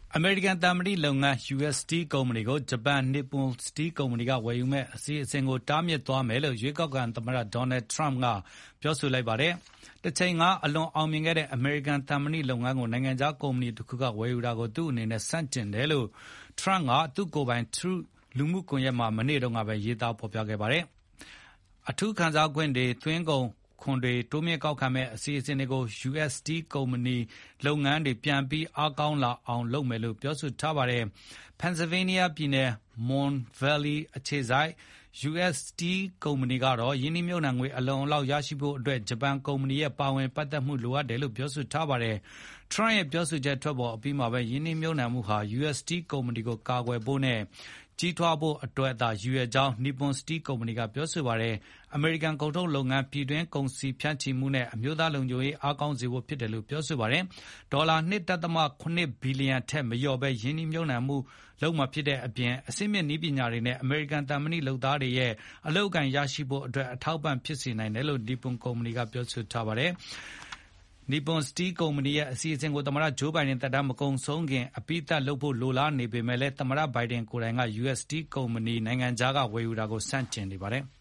အမေရိကန်သံမဏိလုပ်ငန်း US Steel ကုမ္ပဏီကိုဂျပန် Nippon Steel ကုမ္ပဏီကဝယ်ယူမယ့်အစီအစဉ်ကိုတားမြစ်သွားမယ်လို့ရွေးကောက်ခံသမ္မတ Donald Trump ကပြောဆိုလိုက်ပါတယ်။ တချိန်ကအလွန်အောင်မြင်ခဲ့တဲ့အမေရိကန်သံမဏိလုပ်ငန်းကိုနိုင်ငံခြားကုမ္ပဏီတခုကဝယ်ယူတာကိုသူ့အနေနဲ့ဆန့်ကျင်တယ်လို့ Trump ကသူ့ကိုယ်ပိုင် Truth လူမှုကွန်ရက်မှာမနေ့တုန်းကပဲရေးသားဖော်ပြခဲ့ပါတယ်။ အထူးခံစားခွင့်တွေသွင်းကုန်ခွန်တွေတိုးမြှင့်ကောက်ခံမယ့်အစီအစဉ်တွေကို US Steel ကုမ္ပဏီလုပ်ငန်းတွေပြန်ပြီးအားကောင်းလာအောင်လုပ်မယ်လို့ပြောဆိုထားပါတယ်။ Pennsylvania ပြည်နယ် Mon Valley အခြေစိုက် US Steel ကုမ္ပဏီကတော့ရင်းနှီးမြှုပ်နှံငွေအလုံအလောက်ရရှိဖို့အတွက်ဂျပန်ကုမ္ပဏီရဲ့ပါဝင်ပတ်သက်မှုလိုအပ်တယ်လို့ပြောဆိုထားပါတယ်။ Trump ရဲ့ပြောဆိုချက်ထွက်ပေါ်အပြီးမှာပဲရင်းနှီးမြှုပ်နှံမှုဟာ US Steel ကုမ္ပဏီကိုကာကွယ်ဖို့နဲ့ကြီးထွားဖို့အတွက်သာရည်ရွယ်ကြောင်း Nippon Steel ကုမ္ပဏီကပြောဆိုပါတယ်။ အမေရိကန်ကုန်ထုတ်လုပ်ငန်းပြည်တွင်းကုန်စည်ဖြန့်ချိမှုနဲ့အမျိုးသားလုံခြုံရေးအားကောင်းစေဖို့ဖြစ်တယ်လို့ပြောဆိုပါတယ်။ ဒေါ်လာ ၂.၇ ဘီလီယံထက်မလျော့ဘဲရင်းနှီးမြှုပ်နှံမှုလုပ်မှာဖြစ်တဲ့အပြင်အဆင့်မြင့်နည်းပညာတွေနဲ့အမေရိကန်သံမဏိလုပ်သားတွေရဲ့အလုပ်အကိုင်ရရှိဖို့အတွက်အထောက်အပံ့ဖြစ်စေနိုင်တယ်လို့ Nippon ကုမ္ပဏီကပြောဆိုထားပါတယ်။ Nippon Steel ကုမ္ပဏီရဲ့အစီအစဉ်ကိုသမ္မတ Joe Biden သက်တမ်းမကုန်ဆုံးခင်အပြီးသတ်လုပ်ဖို့လိုလားနေပေမဲ့သမ္မတ Biden ကိုယ်တိုင်က US Steel ကုမ္ပဏီနိုင်ငံခြားကဝယ်ယူတာကိုဆန့်ကျင်နေပါတယ်။